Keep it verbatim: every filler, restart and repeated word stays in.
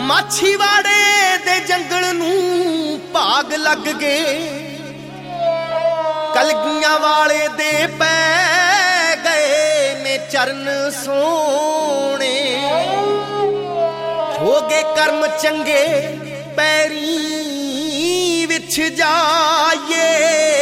ਮਾਛੀਵਾੜੇ ਦੇ ਜੰਗਲ ਨੂੰ ਭਾਗ ਲੱਗ ਗਏ, ਕਲਗੀਆਂ ਵਾਲੇ ਦੇ ਪੈ ਗਏ ਨੇ ਚਰਨ ਸੋਹਣੇ। ਹੋ ਗਏ ਕਰਮ ਚੰਗੇ ਪੈਰੀ ਵਿਛ ਜਾਈਏ,